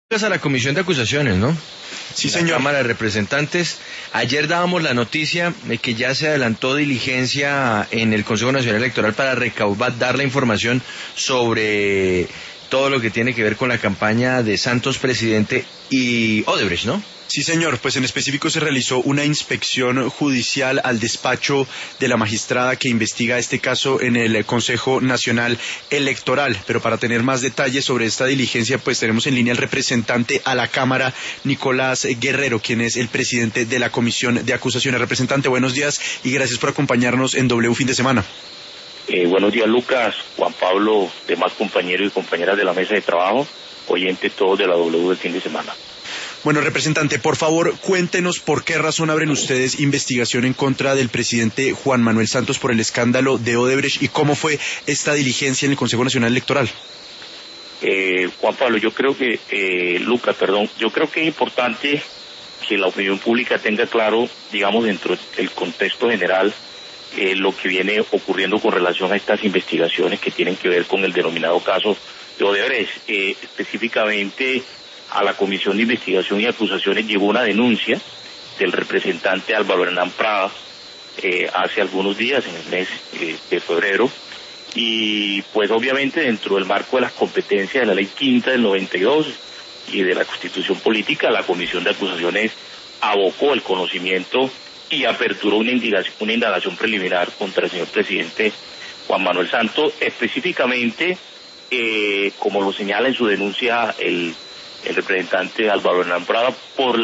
A la Comisión de Acusaciones, ¿no? Sí, La señor. Cámara de Representantes. Ayer dábamos la noticia de que ya se adelantó diligencia en el Consejo Nacional Electoral para dar la información sobre todo lo que tiene que ver con la campaña de Santos Presidente y Odebrecht, ¿no? Sí, señor, pues en específico se realizó una inspección judicial al despacho de la magistrada que investiga este caso en el Consejo Nacional Electoral. Pero para tener más detalles sobre esta diligencia, pues tenemos en línea al representante a la Cámara, Nicolás Guerrero, quien es el presidente de la Comisión de Acusaciones. Representante, buenos días y gracias por acompañarnos en W Fin de Semana. Buenos días, Lucas, Juan Pablo, demás compañeros y compañeras de la mesa de trabajo, oyentes todos de la W del fin de semana. Bueno, representante, por favor, cuéntenos por qué razón abren ustedes investigación en contra del presidente Juan Manuel Santos por el escándalo de Odebrecht y cómo fue esta diligencia en el Consejo Nacional Electoral. Juan Pablo, yo creo que es importante que la opinión pública tenga claro, digamos, dentro del contexto general, lo que viene ocurriendo con relación a estas investigaciones que tienen que ver con el denominado caso de Odebrecht. Específicamente, a la Comisión de Investigación y Acusaciones llegó una denuncia del representante Álvaro Hernán Prada hace algunos días, en el mes de febrero, y pues obviamente dentro del marco de las competencias de la Ley Quinta del 92 y de la Constitución Política, la Comisión de Acusaciones abocó el conocimiento y aperturó una indagación preliminar contra el señor presidente Juan Manuel Santos, específicamente, como lo señala en su denuncia el representante Álvaro Hernán Prada, por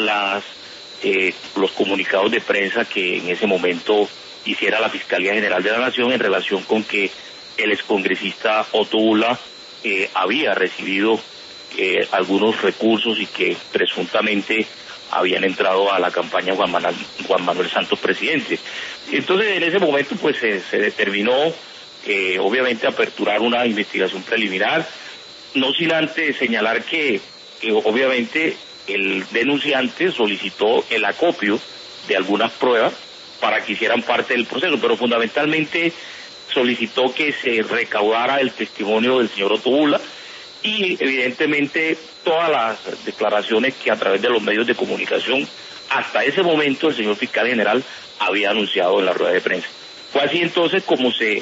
los comunicados de prensa que en ese momento hiciera la Fiscalía General de la Nación en relación con que el excongresista Otto Ula había recibido algunos recursos y que presuntamente habían entrado a la campaña Juan Manuel Santos presidente. Entonces en ese momento pues se determinó obviamente aperturar una investigación preliminar, no sin antes señalar que obviamente el denunciante solicitó el acopio de algunas pruebas para que hicieran parte del proceso, pero fundamentalmente solicitó que se recaudara el testimonio del señor Otto Ula y evidentemente todas las declaraciones que a través de los medios de comunicación hasta ese momento el señor fiscal general había anunciado en la rueda de prensa. Fue así entonces como se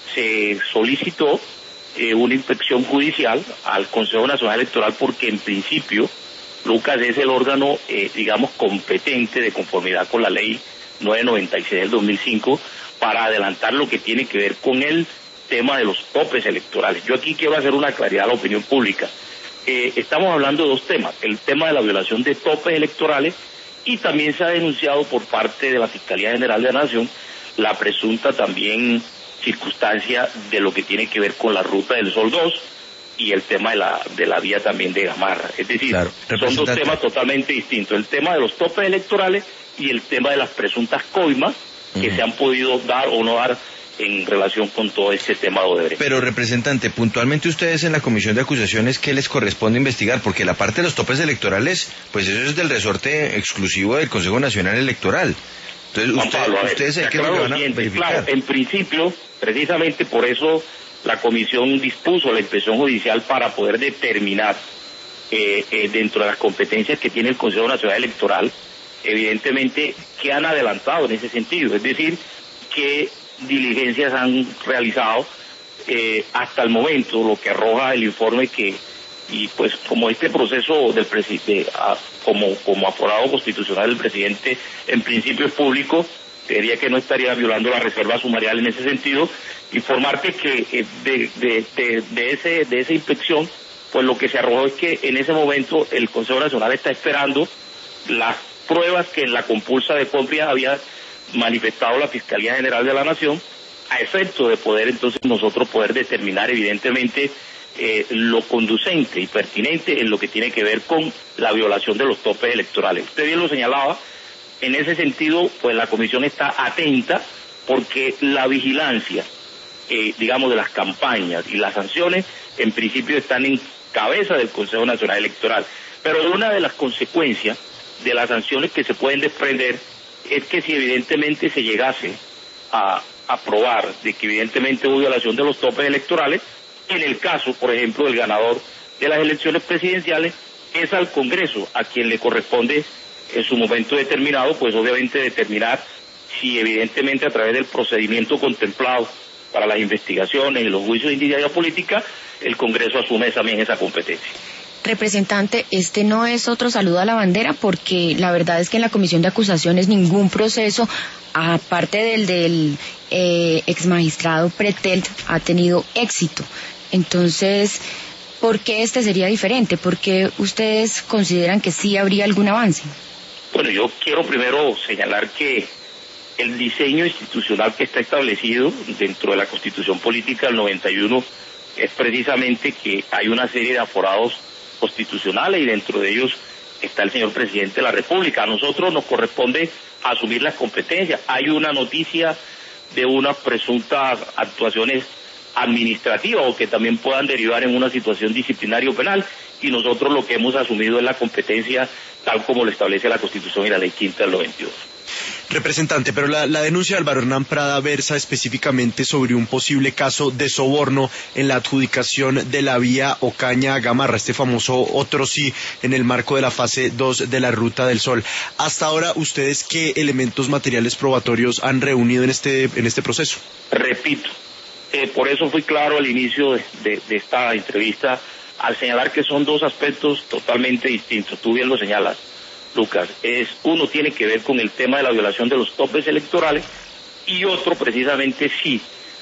solicitó una inspección judicial al Consejo Nacional Electoral, porque en principio Lucas es el órgano digamos competente de conformidad con la ley 996 del 2005 para adelantar lo que tiene que ver con el tema de los topes electorales. Yo aquí quiero hacer una claridad a la opinión pública. Estamos hablando de dos temas: el tema de la violación de topes electorales, y también se ha denunciado por parte de la Fiscalía General de la Nación la presunta también circunstancia de lo que tiene que ver con la Ruta del Sol 2 y el tema de la vía también de Gamarra. Es decir, claro, son dos temas totalmente distintos: el tema de los topes electorales y el tema de las presuntas coimas que se han podido dar o no dar en relación con todo este tema de Odebrecht. Pero, representante, puntualmente ustedes en la Comisión de Acusaciones, ¿qué les corresponde investigar? Porque la parte de los topes electorales, pues eso es del resorte exclusivo del Consejo Nacional Electoral. Entonces, ustedes ¿qué es lo que van a verificar? Claro, en principio, precisamente por eso la Comisión dispuso la inspección judicial para poder determinar dentro de las competencias que tiene el Consejo Nacional Electoral, evidentemente, qué han adelantado en ese sentido, es decir, qué diligencias han realizado hasta el momento, lo que arroja el informe y pues como este proceso del presidente, como aforado constitucional del presidente en principio es público, creería que no estaría violando la reserva sumarial en ese sentido. Informarte que de esa inspección, pues lo que se arrojó es que en ese momento el Consejo Nacional está esperando las pruebas que en la compulsa de compra había manifestado la Fiscalía General de la Nación, a efecto de poder entonces nosotros poder determinar evidentemente lo conducente y pertinente en lo que tiene que ver con la violación de los topes electorales. Usted bien lo señalaba, en ese sentido, pues la Comisión está atenta porque la vigilancia, digamos, de las campañas y las sanciones, en principio están en cabeza del Consejo Nacional Electoral. Pero una de las consecuencias de las sanciones que se pueden desprender es que si evidentemente se llegase a probar de que evidentemente hubo violación de los topes electorales, en el caso, por ejemplo, del ganador de las elecciones presidenciales, es al Congreso a quien le corresponde en su momento determinado, pues obviamente determinar si evidentemente a través del procedimiento contemplado para las investigaciones y los juicios de indignidad política, el Congreso asume también esa competencia. Representante, este no es otro saludo a la bandera, porque la verdad es que en la comisión de acusaciones ningún proceso, aparte del exmagistrado Pretelt, ha tenido éxito. Entonces, ¿por qué este sería diferente? ¿Por qué ustedes consideran que sí habría algún avance? Bueno, yo quiero primero señalar que el diseño institucional que está establecido dentro de la Constitución Política del 91 es precisamente que hay una serie de aforados constitucionales y dentro de ellos está el señor presidente de la República. A nosotros nos corresponde asumir las competencias. Hay una noticia de unas presuntas actuaciones administrativas o que también puedan derivar en una situación disciplinaria o penal, y nosotros lo que hemos asumido es la competencia tal como lo establece la Constitución y la Ley Quinta del 92. Representante, pero la denuncia de Álvaro Hernán Prada versa específicamente sobre un posible caso de soborno en la adjudicación de la vía Ocaña-Gamarra, este famoso otro sí, en el marco de la fase 2 de la Ruta del Sol. Hasta ahora, ¿ustedes qué elementos materiales probatorios han reunido en este proceso? Repito, por eso fui claro al inicio de esta entrevista al señalar que son dos aspectos totalmente distintos. Tú bien lo señalas, Lucas. Uno tiene que ver con el tema de la violación de los topes electorales y otro precisamente sí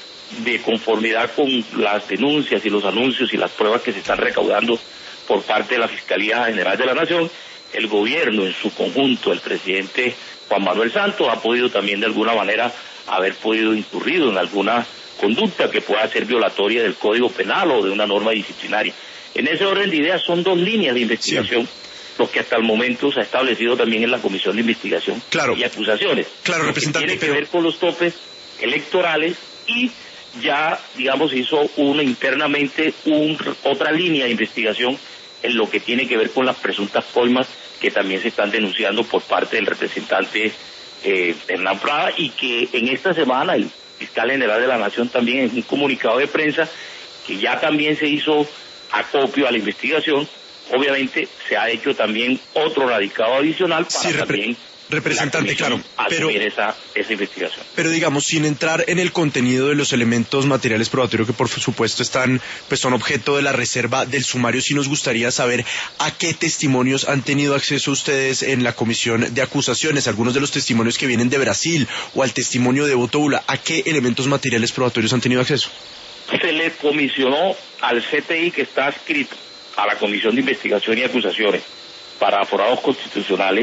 de conformidad con las denuncias y los anuncios y las pruebas que se están recaudando por parte de la Fiscalía General de la Nación. El gobierno en su conjunto, el presidente Juan Manuel Santos, ha podido también de alguna manera haber podido incurrido en alguna conducta que pueda ser violatoria del Código Penal o de una norma disciplinaria. En ese orden de ideas son dos líneas de investigación, sí, lo que hasta el momento se ha establecido también en la Comisión de Investigación y Acusaciones. Claro, representante, tiene que ver con los topes electorales y ya, digamos, hizo internamente otra línea de investigación en lo que tiene que ver con las presuntas coimas que también se están denunciando por parte del representante Hernán Prada, y que en esta semana el fiscal general de la Nación también en un comunicado de prensa que ya también se hizo acopio a la investigación. Obviamente se ha hecho también otro radicado adicional para también representante, claro, asumir esa investigación. Pero digamos, sin entrar en el contenido de los elementos materiales probatorios que por supuesto son objeto de la reserva del sumario, sí nos gustaría saber a qué testimonios han tenido acceso ustedes en la comisión de acusaciones, algunos de los testimonios que vienen de Brasil o al testimonio de Boto Bula, ¿a qué elementos materiales probatorios han tenido acceso? Se le comisionó al CTI, que está adscrito a la Comisión de Investigación y Acusaciones para aforados constitucionales,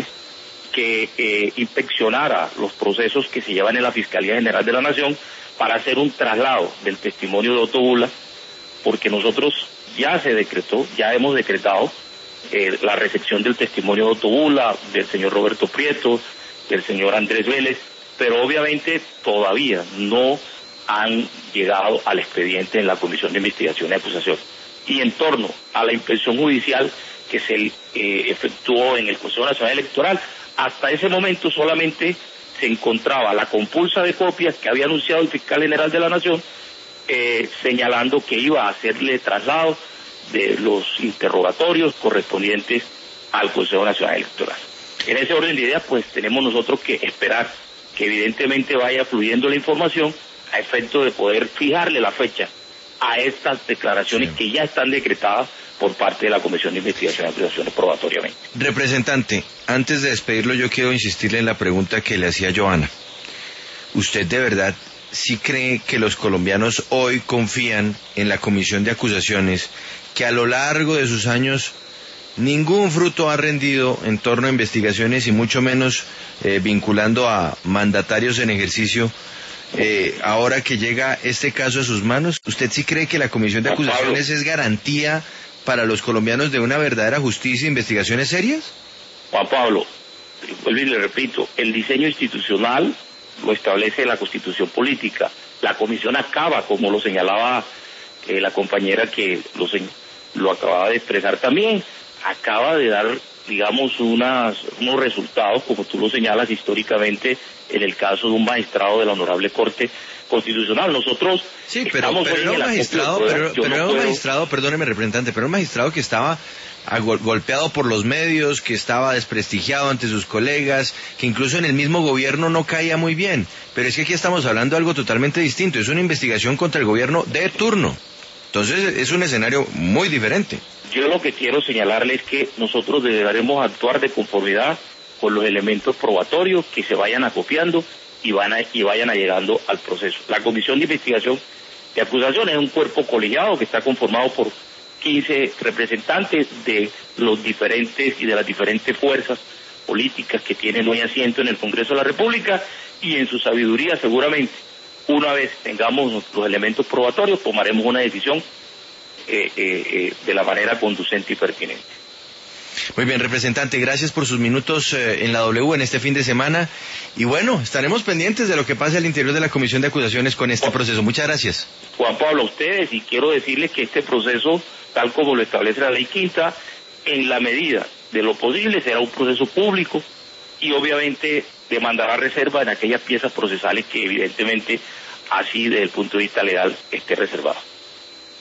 que inspeccionara los procesos que se llevan en la Fiscalía General de la Nación para hacer un traslado del testimonio de Boto Bula, porque nosotros ya hemos decretado la recepción del testimonio de Boto Bula, del señor Roberto Prieto, del señor Andrés Vélez, pero obviamente todavía no han llegado al expediente en la Comisión de Investigación y Acusación. Y en torno a la inspección judicial que se efectuó en el Consejo Nacional Electoral, hasta ese momento solamente se encontraba la compulsa de copias que había anunciado el fiscal general de la Nación, señalando que iba a hacerle traslado de los interrogatorios correspondientes al Consejo Nacional Electoral. En ese orden de ideas, pues tenemos nosotros que esperar que evidentemente vaya fluyendo la información a efecto de poder fijarle la fecha a estas declaraciones que ya están decretadas por parte de la Comisión de Investigación y Acusaciones probatoriamente. Representante, antes de despedirlo yo quiero insistirle en la pregunta que le hacía Joana. ¿Usted de verdad sí cree que los colombianos hoy confían en la Comisión de Acusaciones, que a lo largo de sus años ningún fruto ha rendido en torno a investigaciones y mucho menos vinculando a mandatarios en ejercicio? Ahora que llega este caso a sus manos, ¿usted sí cree que la Comisión de Acusaciones es garantía para los colombianos de una verdadera justicia e investigaciones serias? Juan Pablo, vuelvo y le repito, el diseño institucional lo establece la Constitución Política. La comisión acaba, como lo señalaba la compañera que lo acababa de expresar también, acaba de dar, digamos, unos resultados, como tú lo señalas históricamente, en el caso de un magistrado de la Honorable Corte Constitucional. Nosotros sí, pero era un magistrado, perdóneme, representante, pero un magistrado que estaba golpeado por los medios, que estaba desprestigiado ante sus colegas, que incluso en el mismo gobierno no caía muy bien. Pero es que aquí estamos hablando de algo totalmente distinto, es una investigación contra el gobierno de turno. Entonces es un escenario muy diferente. Yo lo que quiero señalarle es que nosotros deberemos actuar de conformidad con los elementos probatorios que se vayan acopiando y vayan llegando al proceso. La Comisión de Investigación de Acusación es un cuerpo colegiado que está conformado por 15 representantes de los diferentes y de las diferentes fuerzas políticas que tienen hoy asiento en el Congreso de la República, y en su sabiduría seguramente, una vez tengamos los elementos probatorios, tomaremos una decisión de la manera conducente y pertinente. Muy bien, representante, gracias por sus minutos en la W en este fin de semana, y bueno, estaremos pendientes de lo que pase al interior de la Comisión de Acusaciones con este proceso. Muchas gracias. Juan Pablo, a ustedes, y quiero decirles que este proceso, tal como lo establece la Ley Quinta, en la medida de lo posible será un proceso público y obviamente demandará reserva en aquellas piezas procesales que evidentemente así desde el punto de vista legal esté reservado.